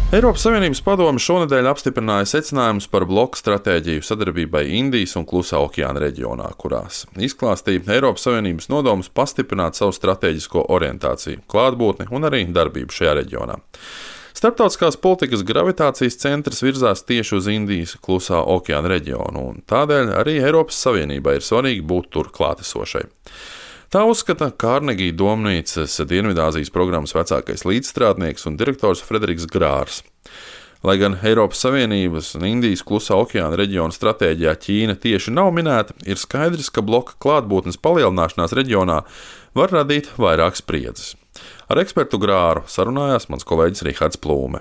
Eiropas Savienības padome šonedēļ apstiprināja secinājumus par bloku stratēģiju sadarbībai Indijas un Klusā okeāna reģionā, kurās izklāstīja Eiropas Savienības nodomus pastiprināt savu stratēģisko orientāciju, klātbūtni un arī darbību šajā reģionā. Starptautiskās politikas gravitācijas centrs virzās tieši uz Indijas Klusā okeāna reģionu, un tādēļ arī Eiropas Savienībai ir svarīgi būt tur klātesošai. Tā uzskata Kārnegija domnīcas Dienvidāzijas programmas vecākais līdzstrādnieks un direktors Frederiks Grārs. Lai gan Eiropas Savienības un Indijas Klusā okeāna reģiona stratēģijā Ķīna tieši nav minēta, ir skaidrs, ka bloka klātbūtnes palielināšanās reģionā var radīt vairāk spriedzes. Ar ekspertu Grāru sarunājās mans kolēģis Rihards Plūme.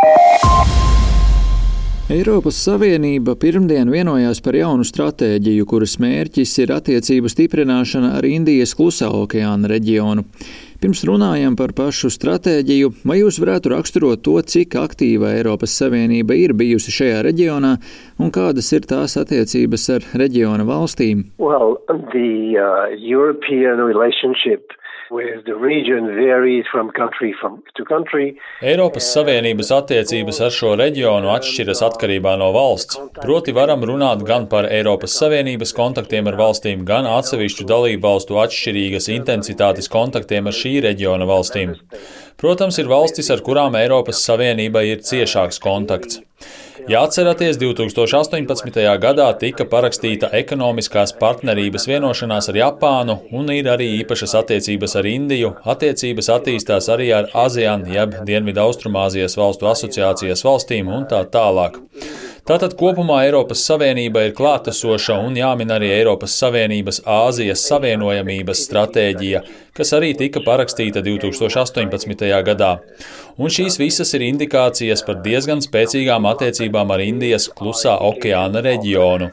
Eiropas Savienība pirmdien vienojās par jaunu stratēģiju, kuras mērķis ir attiecību stiprināšana ar Indijas Klusā okeāna reģionu. Pirms runājam par pašu stratēģiju, vai jūs varētu raksturot to, cik aktīva Eiropas Savienība ir bijusi šajā reģionā un kādas ir tās attiecības ar reģiona valstīm? Well, the European relationship with the region varies from country to country. Eiropas Savienības attiecības ar šo reģionu atšķiras atkarībā no valsts. Proti varam runāt gan par Eiropas Savienības kontaktiem ar valstīm, gan atsevišķu dalību valstu atšķirīgas intensitātes kontaktiem ar šī reģiona valstīm. Protams, ir valstis, ar kurām Eiropas Savienībai ir ciešāks kontakts. Ja atceraties, 2018. gadā tika parakstīta ekonomiskās partnerības vienošanās ar Japānu un ir arī īpašas attiecības ar Indiju. Attiecības attīstās arī ar ASEAN, jeb Dienvidaustrumāzijas valstu asociācijas valstīm un tā tālāk. Tātad kopumā Eiropas Savienība ir klātesoša un jāmin arī Eiropas Savienības Āzijas savienojamības stratēģija, kas arī tika parakstīta 2018. gadā. Un šīs visas ir indikācijas par diezgan spēcīgām attiecībām ar Indijas Klusā okeāna reģionu.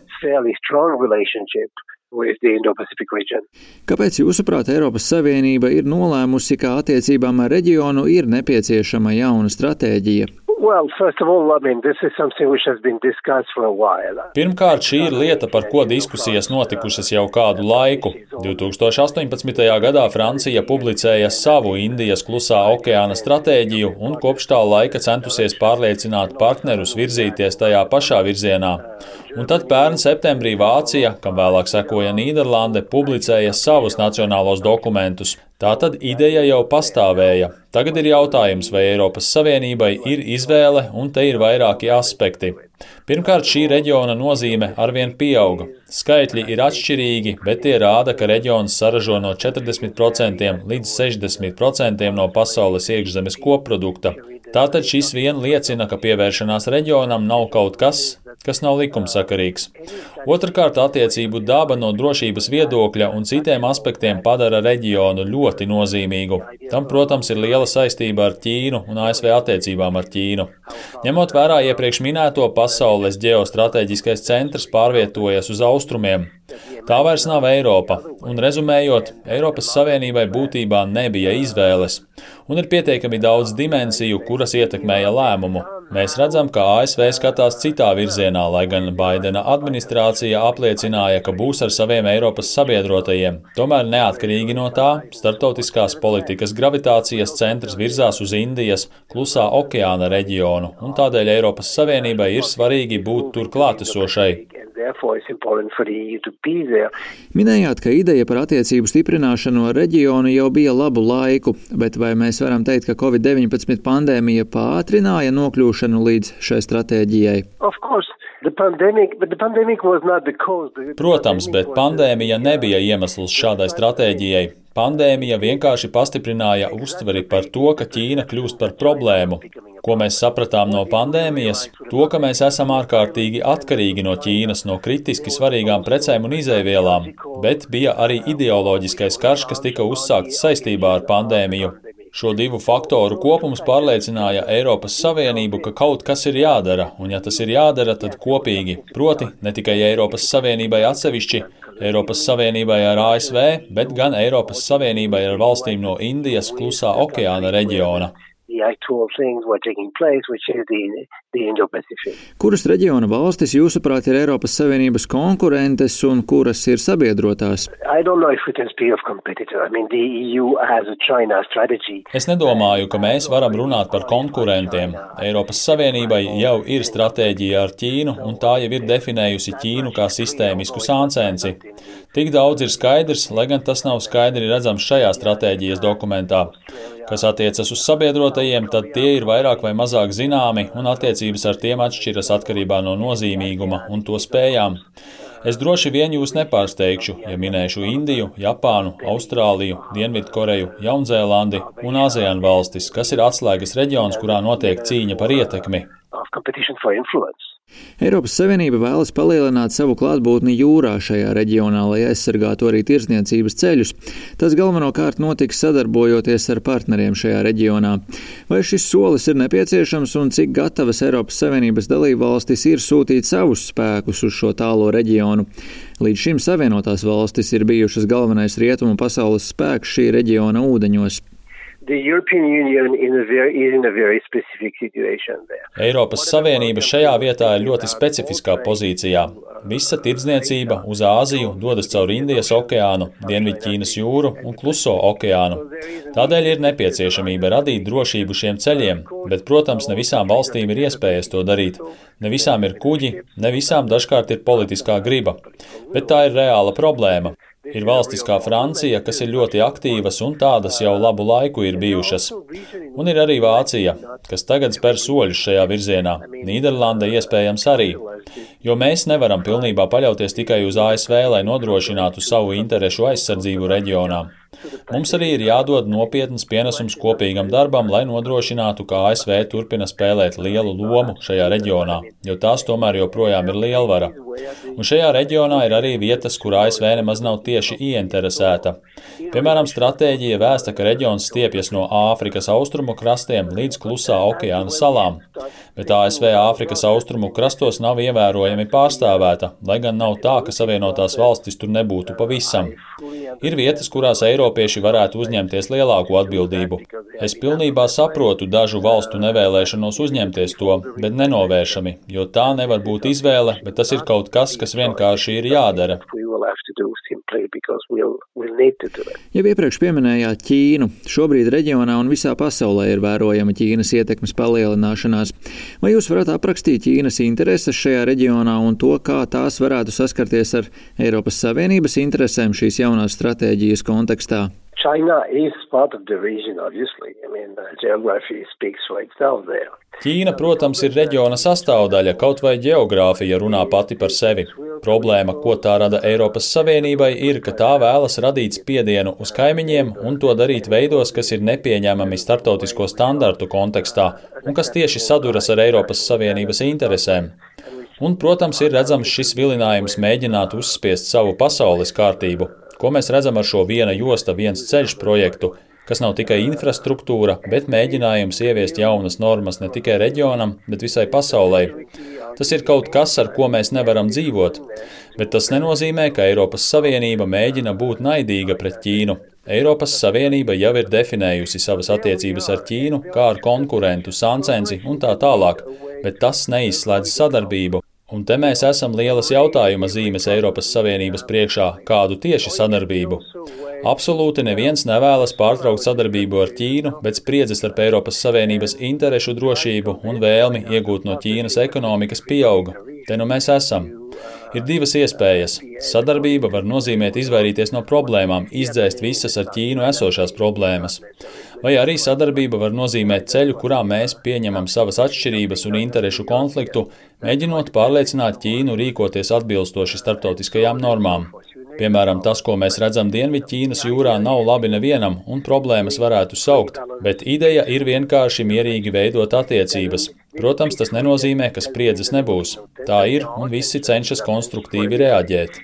Kāpēc jūsuprāt Eiropas Savienība ir nolēmusi, ka attiecībām ar reģionu ir nepieciešama jauna stratēģija? Well, first of all, this is something which has been discussed for a while. Pirmkārt, šī ir lieta, par ko diskusijas notikušas jau kādu laiku. 2018. gadā Francija publicēja savu Indijas Klusā okeāna stratēģiju un kopš tā laika centusies pārliecināt partnerus virzīties tajā pašā virzienā. Un tad pērn septembrī Vācija, kam vēlāk sekoja Nīderlande, publicēja savus nacionālos dokumentus. Tātad ideja jau pastāvēja. Tagad ir jautājums, vai Eiropas Savienībai ir izvēle, un te ir vairāki aspekti. Pirmkārt, šī reģiona nozīme arvien pieauga. Skaitļi ir atšķirīgi, bet tie rāda, ka reģions saražo no 40% līdz 60% no pasaules iekšzemes koprodukta. Tātad šis vien liecina, ka pievēršanās reģionam nav kaut kas nav likumsakarīgs. Otrkārt, attiecību daba no drošības viedokļa un citiem aspektiem padara reģionu ļoti nozīmīgu. Tam, protams, ir liela saistība ar Ķīnu un ASV attiecībām ar Ķīnu. Ņemot vērā iepriekš minēto, pasaules ģeostrateģiskais centrs pārvietojas uz austrumiem. Tā vairs nav Eiropa, un rezumējot, Eiropas Savienībai būtībā nebija izvēles, un ir pietiekami daudz dimensiju, kuras ietekmēja lēmumu. Mēs redzam, ka ASV skatās citā virzienā, lai gan Baidena administrācija apliecināja, ka būs ar saviem Eiropas sabiedrotajiem. Tomēr neatkarīgi no tā, starptautiskās politikas gravitācijas centrs virzās uz Indijas Klusā okeāna reģionu, un tādēļ Eiropas Savienībai ir svarīgi būt tur klātesošai. Minējāt, ka ideja par attiecību stiprināšanu ar reģionu jau bija labu laiku, bet vai mēs varam teikt, ka Covid-19 pandēmija pātrināja nokļūšanu līdz šai stratēģijai? Protams, bet pandēmija nebija iemesls šādai stratēģijai. Pandēmija vienkārši pastiprināja uztveri par to, ka Ķīna kļūst par problēmu. Ko mēs sapratām no pandēmijas? To, ka mēs esam ārkārtīgi atkarīgi no Ķīnas, no kritiski svarīgām precēm un izēvielām, bet bija arī ideoloģiskais karš, kas tika uzsākts saistībā ar pandēmiju. Šo divu faktoru kopums pārliecināja Eiropas Savienību, ka kaut kas ir jādara, un ja tas ir jādara, tad kopīgi. Proti, ne tikai Eiropas Savienībai atsevišķi, Eiropas Savienībai ar ASV, bet gan Eiropas Savienībai ar valstīm no Indijas Klusā okeāna reģiona. the actual things were taking place, which is the Indo-Pacific. Kuras reģiona valstis, jūsuprāt, ir Eiropas Savienības konkurentes un kuras ir sabiedrotās? I don't know if we can speak of competitor. I mean, the EU has a China strategy. Es nedomāju, ka mēs varam runāt par konkurentiem. Eiropas Savienībai jau ir stratēģija ar Ķīnu, un tā jau ir definējusi Ķīnu kā sistēmisku sāncensi. Tik daudz ir skaidrs, lai gan tas nav skaidri redzams šajā stratēģijas dokumentā. Kas attiecas uz sabiedrotajiem, tad tie ir vairāk vai mazāk zināmi, un attiecības ar tiem atšķiras atkarībā no nozīmīguma un to spējām. Es droši vien jūs nepārsteigšu, ja minēšu Indiju, Japānu, Austrāliju, Dienvidkoreju, Jaunzēlandi un ASEAN valstis, kas ir atslēgas reģions, kurā notiek cīņa par ietekmi. Eiropas Savienība vēlas palielināt savu klātbūtni jūrā šajā reģionā, lai aizsargātu arī tirdzniecības ceļus. Tas galvenokārt notiks sadarbojoties ar partneriem šajā reģionā. Vai šis solis ir nepieciešams un cik gatavas Eiropas Savienības dalībvalstis ir sūtīt savus spēkus uz šo tālo reģionu? Līdz šim Savienotās valstis ir bijušas galvenais rietumu pasaules spēks šī reģiona ūdeņos. Eiropas Savienība šajā vietā ir ļoti specifiskā pozīcijā. Visa tirdzniecība uz Āziju dodas caur Indijas okeānu, Dienvidķīnas jūru un Kluso okeānu. Tādēļ ir nepieciešamība radīt drošību šiem ceļiem, bet, protams, ne visām valstīm ir iespējas to darīt. Ne visām ir kuģi, ne visām dažkārt ir politiskā griba. Bet tā ir reāla problēma. Ir valstis kā Francija, kas ir ļoti aktīvas un tādas jau labu laiku ir bijušas. Un ir arī Vācija, kas tagad spēr soļus šajā virzienā. Nīderlanda iespējams arī. Jo mēs nevaram pilnībā paļauties tikai uz ASV, lai nodrošinātu savu interešu aizsardzību reģionā. Mums arī ir jādod nopietnas pienesums kopīgam darbam, lai nodrošinātu, ka ASV turpina spēlēt lielu lomu šajā reģionā, jo tās tomēr joprojām ir lielvara. Un šajā reģionā ir arī vietas, kur ASV nemaz nav tieši ieinteresēta. Piemēram, stratēģija vēsta, ka reģions stiepjas no Āfrikas austrumu krastiem līdz Klusā okeāna salām, bet ASV Āfrikas austrumu krastos nav ievērojami pārstāvēta, lai gan nav tā, ka Savienotās valstis tur nebūtu pavisam. Ir vietas, kurās Eiropieši varētu uzņemties lielāku atbildību. Es pilnībā saprotu dažu valstu nevēlēšanos uzņemties to, bet nenovēršami, jo tā nevar būt izvēle, bet tas ir kaut kas vienkārši ir jādara. Jau iepriekš pieminējāt Ķīnu. Šobrīd reģionā un visā pasaulē ir vērojama Ķīnas ietekmes palielināšanās. Vai jūs varat aprakstīt Ķīnas intereses šajā reģionā un to, kā tās varētu saskarties ar Eiropas Savienības interesēm šīs jaunās stratēģijas kontekstā? China is part of the region, obviously. I mean, geography speaks for itself there. Ķīna, protams, ir reģiona sastāvdaļa, kaut vai geogrāfija runā pati par sevi. Problēma, ko tā rada Eiropas Savienībai, ir, ka tā vēlas radīt spiedienu uz kaimiņiem un to darīt veidos, kas ir nepieņemami starptautisko standartu kontekstā un kas tieši saduras ar Eiropas Savienības interesēm. Un, protams, ir redzams šis vilinājums mēģināt uzspiest savu pasaules kārtību, ko mēs redzam ar šo viena josta, viens ceļš projektu, kas nav tikai infrastruktūra, bet mēģinājums ieviest jaunas normas ne tikai reģionam, bet visai pasaulē. Tas ir kaut kas, ar ko mēs nevaram dzīvot, bet tas nenozīmē, ka Eiropas Savienība mēģina būt naidīga pret Ķīnu. Eiropas Savienība jau ir definējusi savas attiecības ar Ķīnu kā ar konkurentu, sāncensi un tā tālāk, bet tas neizslēdz sadarbību. Un te mēs esam lielas jautājuma zīmes Eiropas Savienības priekšā, kādu tieši sadarbību. Absolūti neviens nevēlas pārtraukt sadarbību ar Ķīnu, bet spriedze starp Eiropas Savienības interešu drošību un vēlmi iegūt no Ķīnas ekonomikas pieauga. Te nu mēs esam. Ir divas iespējas. Sadarbība var nozīmēt izvairīties no problēmām, izdzēst visas ar Ķīnu esošās problēmas. Vai arī sadarbība var nozīmēt ceļu, kurā mēs pieņemam savas atšķirības un interešu konfliktu, mēģinot pārliecināt Ķīnu rīkoties atbilstoši starptautiskajām normām. Piemēram, tas, ko mēs redzam Dienvidķīnas jūrā, nav labi nevienam un problēmas varētu saukt, bet ideja ir vienkārši mierīgi veidot attiecības. Protams, tas nenozīmē, ka spriedzes nebūs. Tā ir, un visi cenšas konstruktīvi reaģēt.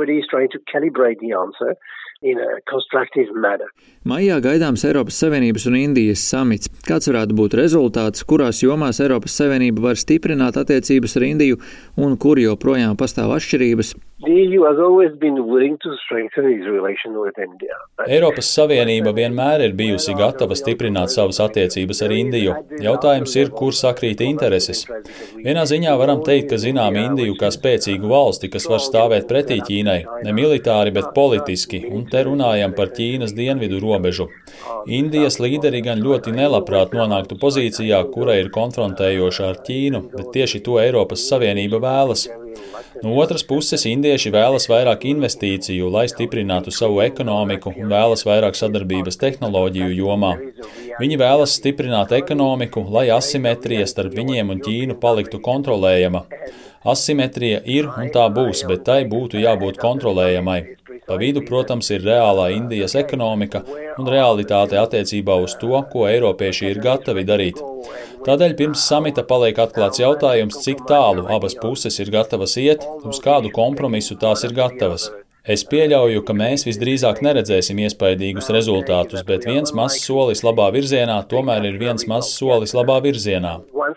Maijā gaidāms Eiropas Savienības un Indijas samits. Kāds varētu būt rezultāts, kurās jomās Eiropas Savienība var stiprināt attiecības ar Indiju un kur joprojām pastāv atšķirības? The EU has always been willing to strengthen its relation with India. Eiropas Savienība vienmēr ir bijusi gatava stiprināt savas attiecības ar Indiju. Jautājums ir, kur sakrīt intereses. Vienā ziņā varam teikt, ka zinām Indiju kā spēcīgu valsti, kas var stāvēt pretī Ķīnai, ne militāri, bet politiski, un te runājam par Ķīnas dienvidu robežu. Indijas līderi gan ļoti nelabprāt nonāktu pozīcijā, kura ir konfrontējoša ar Ķīnu, bet tieši to Eiropas Savienība vēlas. No otras puses, indieši vēlas vairāk investīciju, lai stiprinātu savu ekonomiku un vēlas vairāk sadarbības tehnoloģiju jomā. Viņi vēlas stiprināt ekonomiku, lai asimetrija starp viņiem un Ķīnu paliktu kontrolējama. Asimetrija ir un tā būs, bet tai būtu jābūt kontrolējamai. Pa vidu, protams, ir reālā Indijas ekonomika un realitāte attiecībā uz to, ko eiropieši ir gatavi darīt. Tādēļ pirms samita paliek atklāts jautājums, cik tālu abas puses ir gatavas iet, uz kādu kompromisu tās ir gatavas. Es pieļauju, ka mēs visdrīzāk neredzēsim iespaidīgus rezultātus, bet viens mazs solis labā virzienā tomēr ir viens mazs solis labā virzienā.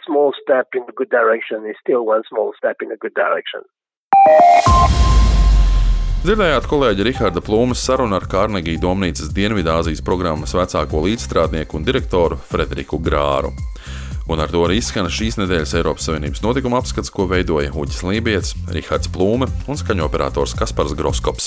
Dzirdējāt kolēģi Riharda Plūmes sarunu ar Kārnegija Domnīcas Dienvidāzijas programmas vecāko līdzstrādnieku un direktoru Frederiku Grāru. Un ar to arī izskan šīs nedēļas Eiropas Savienības notikuma apskats, ko veidoja Uģis Lībijets, Rihards Plūme un skaņoperators Kaspars Groskops.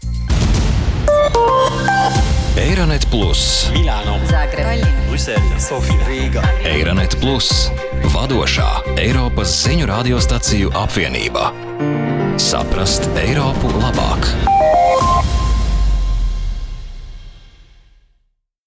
Eironet Plus, Milāno, Zagreba, Brisele, Sofija, Rīga. Eironet Plus, vadošā Eiropas ziņu radiostaciju apvienība. Saprast Eiropu labāk.